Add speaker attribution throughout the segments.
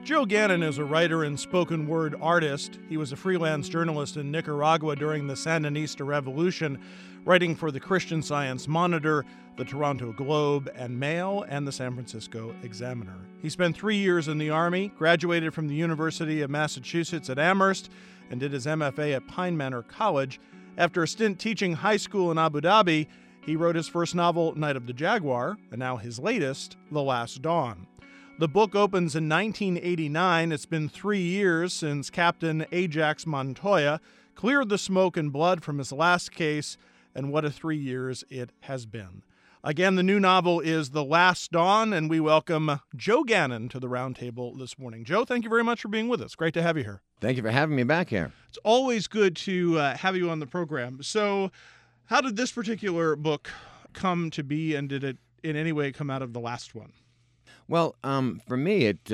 Speaker 1: Joe Gannon is a writer and spoken word artist. He was a freelance journalist in Nicaragua during the Sandinista Revolution, writing for the Christian Science Monitor, the Toronto Globe and Mail, and the San Francisco Examiner. He spent 3 years in the Army, graduated from the University of Massachusetts at Amherst, and did his MFA at Pine Manor College. After a stint teaching high school in Abu Dhabi, he wrote his first novel, Night of the Jaguar, and now his latest, The Last Dawn. The book opens in 1989. It's been 3 years since Captain Ajax Montoya cleared the smoke and blood from his last case, and what a 3 years it has been. Again, the new novel is The Last Dawn, and we welcome Joe Gannon to the roundtable this morning. Joe, thank you very much for being with us. Great to have you here.
Speaker 2: Thank you for having me back here.
Speaker 1: It's always good to have you on the program. So, how did this particular book come to be, and did it in any way come out of the last one?
Speaker 2: Well, for me, it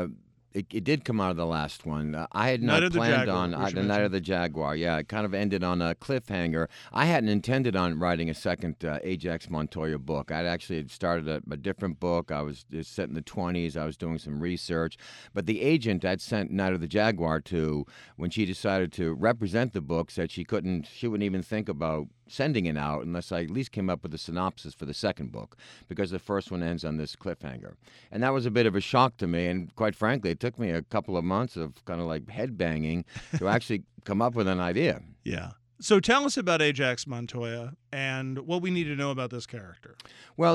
Speaker 2: did come out of the last one. I had not planned on the Night of the Jaguar. Yeah, it kind of ended on a cliffhanger. I hadn't intended on writing a second Ajax Montoya book. I'd actually started a different book. It's set in the 20s. I was doing some research. But the agent I'd sent Night of the Jaguar to, when she decided to represent the book, said she wouldn't even think about sending it out unless I at least came up with a synopsis for the second book, because the first one ends on this cliffhanger. And that was a bit of a shock to me, and quite frankly, it took me a couple of months of kind of like headbanging to actually come up with an idea.
Speaker 1: Yeah. So tell us about Ajax Montoya and what we need to know about this character.
Speaker 2: Well,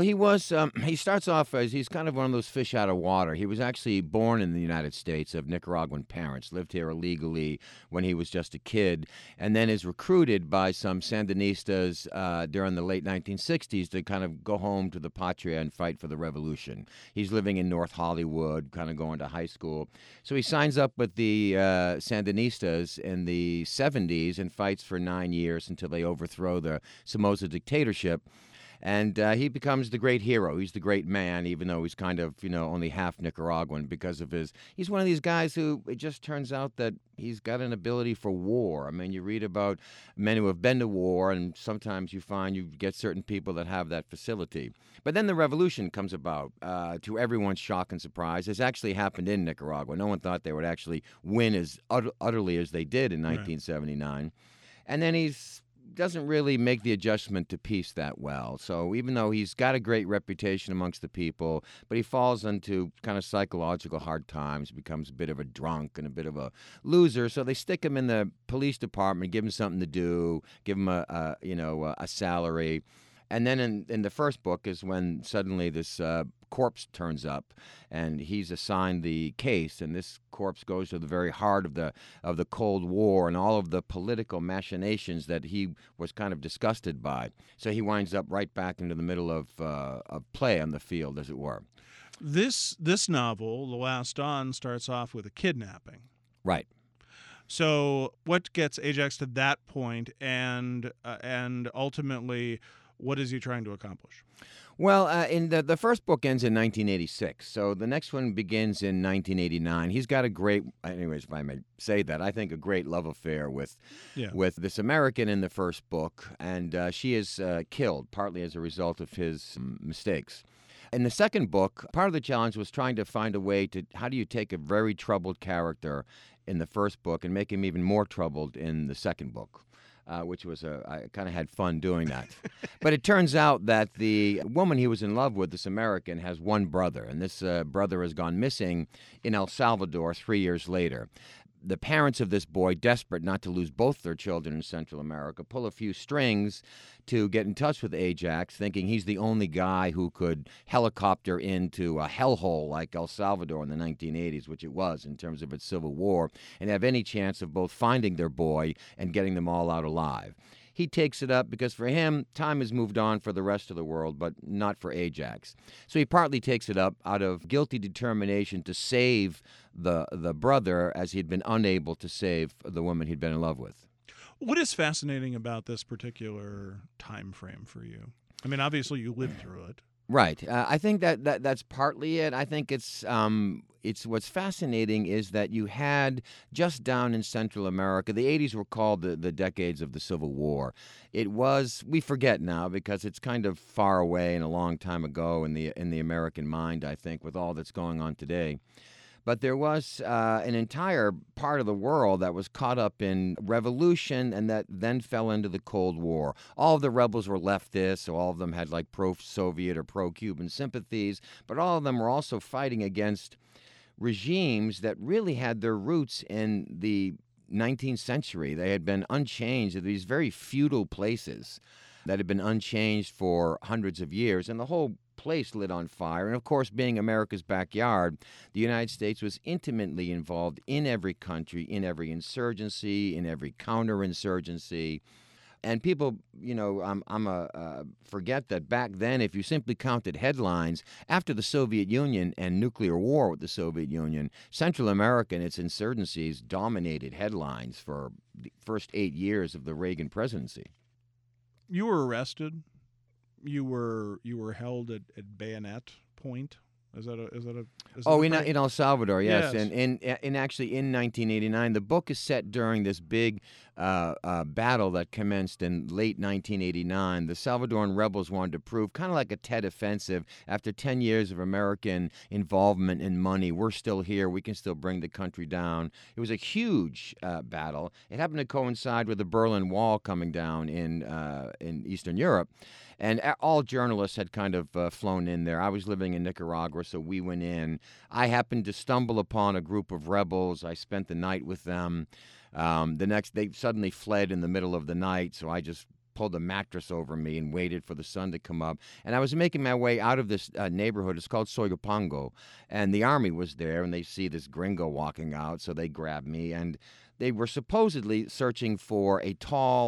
Speaker 2: he starts off as he's kind of one of those fish out of water. He was actually born in the United States of Nicaraguan parents, lived here illegally when he was just a kid, and then is recruited by some Sandinistas during the late 1960s to kind of go home to the patria and fight for the revolution. He's living in North Hollywood, kind of going to high school. So he signs up with the Sandinistas in the 70s and fights for 9 years until they overthrow the Somoza dictatorship. And he becomes the great hero. He's the great man, even though he's kind of, only half Nicaraguan because of he's one of these guys who it just turns out that he's got an ability for war. I mean, you read about men who have been to war, and sometimes you find you get certain people that have that facility. But then the revolution comes about, to everyone's shock and surprise. This actually happened in Nicaragua. No one thought they would actually win as utterly as they did in 1979. Right. And then doesn't really make the adjustment to peace that well. So even though he's got a great reputation amongst the people, but he falls into kind of psychological hard times, becomes a bit of a drunk and a bit of a loser. So they stick him in the police department, give him something to do, give him a salary. And then in the first book is when suddenly this corpse turns up, and he's assigned the case, and this corpse goes to the very heart of the Cold War and all of the political machinations that he was kind of disgusted by. So he winds up right back into the middle of play on the field, as it were.
Speaker 1: This novel, The Last Dawn, starts off with a kidnapping.
Speaker 2: Right.
Speaker 1: So what gets Ajax to that point, and ultimately, what is he trying to accomplish?
Speaker 2: Well, in the first book ends in 1986, so the next one begins in 1989. He's got anyways, if I may say that, I think a great love affair with this American in the first book, and she is killed partly as a result of his mistakes. In the second book, part of the challenge was trying to find a way how do you take a very troubled character in the first book and make him even more troubled in the second book. Which was I kind of had fun doing that. But it turns out that the woman he was in love with, this American, has one brother, and this brother has gone missing in El Salvador 3 years later. The parents of this boy, desperate not to lose both their children in Central America, pull a few strings to get in touch with Ajax, thinking he's the only guy who could helicopter into a hellhole like El Salvador in the 1980s, which it was in terms of its civil war, and have any chance of both finding their boy and getting them all out alive. He takes it up because for him, time has moved on for the rest of the world, but not for Ajax. So he partly takes it up out of guilty determination to save the brother, as he'd been unable to save the woman he'd been in love with.
Speaker 1: What is fascinating about this particular time frame for you? I mean, obviously you lived through it.
Speaker 2: Right. I think that's partly it. I think it's what's fascinating is that you had just down in Central America, the 80s were called the decades of the Civil War. It was, we forget now because it's kind of far away and a long time ago in the American mind, I think, with all that's going on today. But there was an entire part of the world that was caught up in revolution and that then fell into the Cold War. All of the rebels were leftists, so all of them had like pro-Soviet or pro-Cuban sympathies, but all of them were also fighting against regimes that really had their roots in the 19th century. They had been unchanged. These very feudal places that had been unchanged for hundreds of years, and the whole place lit on fire. And of course, being America's backyard, the United States was intimately involved in every country, in every insurgency, in every counterinsurgency. And people, forget that back then, if you simply counted headlines, after the Soviet Union and nuclear war with the Soviet Union, Central America and its insurgencies dominated headlines for the first 8 years of the Reagan presidency.
Speaker 1: You were arrested. You were held at bayonet point. Is that
Speaker 2: in El Salvador, yes.
Speaker 1: Yes.
Speaker 2: And actually in 1989, the book is set during this big battle that commenced in late 1989. The Salvadoran rebels wanted to prove, kind of like a Tet Offensive, after 10 years of American involvement and money, we're still here, we can still bring the country down. It was a huge battle. It happened to coincide with the Berlin Wall coming down in Eastern Europe. And all journalists had kind of flown in there. I was living in Nicaragua, so we went in. I happened to stumble upon a group of rebels. I spent the night with them. They suddenly fled in the middle of the night, so I just pulled a mattress over me and waited for the sun to come up. And I was making my way out of this neighborhood. It's called Soyapango. And the army was there, and they see this gringo walking out, so they grabbed me. And they were supposedly searching for a tall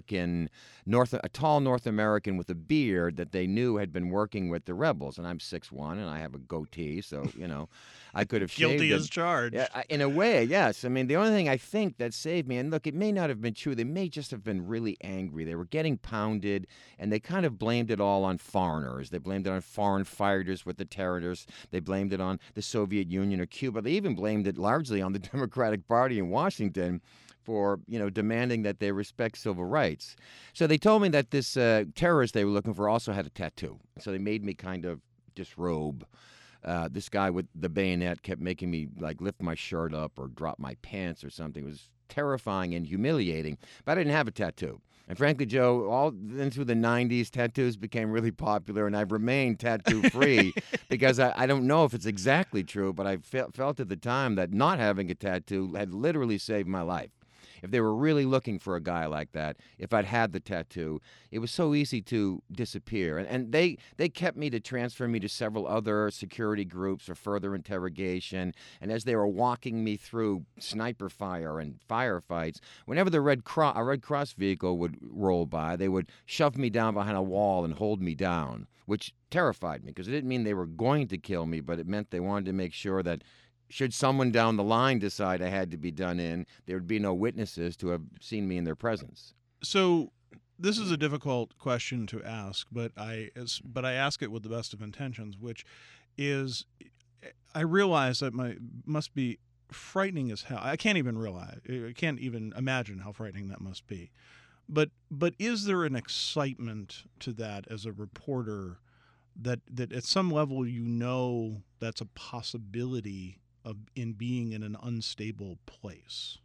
Speaker 2: North American with a beard that they knew had been working with the rebels. And I'm 6'1", and I have a goatee, so I could have shaved
Speaker 1: Guilty
Speaker 2: it.
Speaker 1: as charged.
Speaker 2: Yeah, in a way, yes. I mean, the only thing I think that saved me, and look, it may not have been true. They may just have been really angry. They were getting pounded, and they kind of blamed it all on foreigners. They blamed it on foreign fighters with the terrorists. They blamed it on the Soviet Union or Cuba. They even blamed it largely on the Democratic Party in Washington for, demanding that they respect civil rights. So they told me that this terrorist they were looking for also had a tattoo. So they made me kind of disrobe. This guy with the bayonet kept making me like lift my shirt up or drop my pants or something. It was terrifying and humiliating, but I didn't have a tattoo. And frankly, Joe, all then through the 90s, tattoos became really popular, and I've remained tattoo-free because I don't know if it's exactly true, but I felt at the time that not having a tattoo had literally saved my life. If they were really looking for a guy like that, if I'd had the tattoo, it was so easy to disappear. And they kept me to transfer me to several other security groups for further interrogation. And as they were walking me through sniper fire and firefights, whenever a Red Cross vehicle would roll by, they would shove me down behind a wall and hold me down, which terrified me because it didn't mean they were going to kill me, but it meant they wanted to make sure that should someone down the line decide I had to be done in, there would be no witnesses to have seen me in their presence.
Speaker 1: So this is a difficult question to ask, but I ask it with the best of intentions, which is I realize that must be frightening as hell. I can't even imagine how frightening that must be. But is there an excitement to that as a reporter that at some level that's a possibility in being in an unstable place?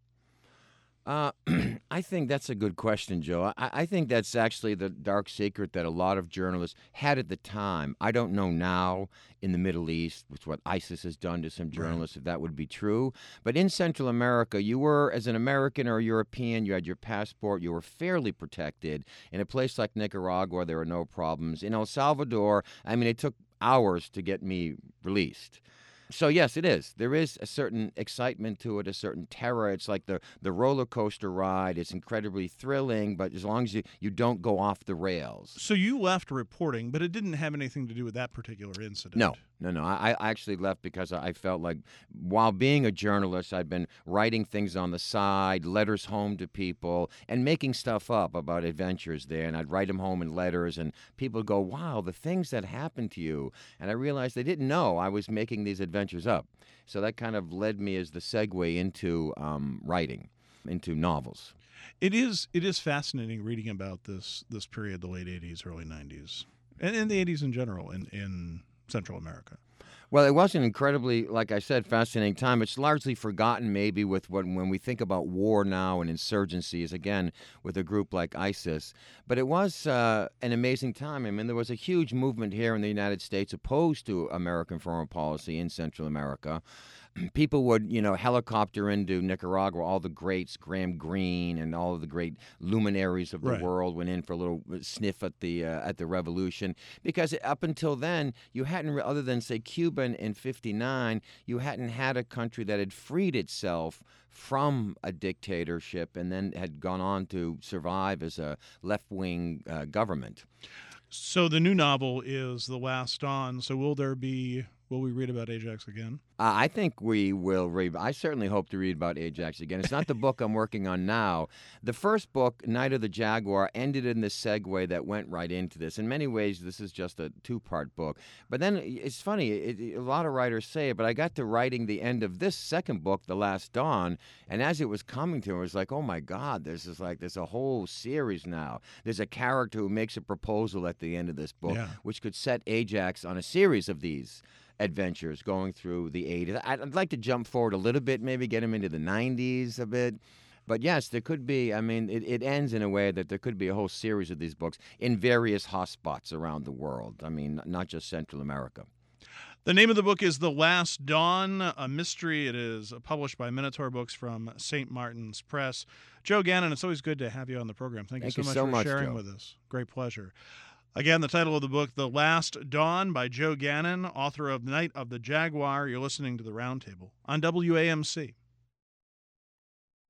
Speaker 2: I think that's a good question, Joe. I think that's actually the dark secret that a lot of journalists had at the time. I don't know now in the Middle East, with what ISIS has done to some journalists, if that would be true. But in Central America, you were, as an American or a European, you had your passport, you were fairly protected. In a place like Nicaragua, there were no problems. In El Salvador, it took hours to get me released. So, yes, it is. There is a certain excitement to it, a certain terror. It's like the roller coaster ride. It's incredibly thrilling, but as long as you don't go off the rails.
Speaker 1: So you left reporting, but it didn't have anything to do with that particular incident.
Speaker 2: No. I actually left because I felt like while being a journalist, I'd been writing things on the side, letters home to people, and making stuff up about adventures there. And I'd write them home in letters, and people would go, wow, the things that happened to you. And I realized they didn't know I was making these adventures up. So that kind of led me as the segue into writing, into novels.
Speaker 1: It is fascinating reading about this period, the late 80s, early 90s, and in the 80s in general in Central America.
Speaker 2: Well, it was an incredibly, like I said, fascinating time. It's largely forgotten, maybe, with when we think about war now and insurgencies, again, with a group like ISIS. But it was an amazing time. I mean, there was a huge movement here in the United States opposed to American foreign policy in Central America. People would, helicopter into Nicaragua. All the greats, Graham Greene, and all of the great luminaries of the
Speaker 1: Right.
Speaker 2: world went in for a little sniff at the revolution. Because up until then, you hadn't, other than say Cuba in '59, you hadn't had a country that had freed itself from a dictatorship and then had gone on to survive as a left-wing government.
Speaker 1: So the new novel is The Last Dawn. So will we read about Ajax again?
Speaker 2: I think we will read. I certainly hope to read about Ajax again. It's not the book I'm working on now. The first book, Night of the Jaguar, ended in this segue that went right into this. In many ways, this is just a two-part book. But then it's funny, a lot of writers say it, but I got to writing the end of this second book, The Last Dawn, and as it was coming to it, I was like, oh my God, there's a whole series now. There's a character who makes a proposal at the end of this book,
Speaker 1: Yeah.
Speaker 2: which could set Ajax on a series of these adventures going through the 80s. I'd like to jump forward a little bit, maybe get him into the 90s a bit. But yes, there could be, I mean, it ends in a way that there could be a whole series of these books in various hotspots around the world. I mean, not just Central America.
Speaker 1: The name of the book is The Last Dawn, a mystery. It is published by Minotaur Books from St. Martin's Press. Joe Gannon, it's always good to have you on the program. Thank you so much for sharing
Speaker 2: Joe.
Speaker 1: with us. Great pleasure. Again, the title of the book, The Last Dawn by Joe Gannon, author of Night of the Jaguar. You're listening to The Roundtable on WAMC.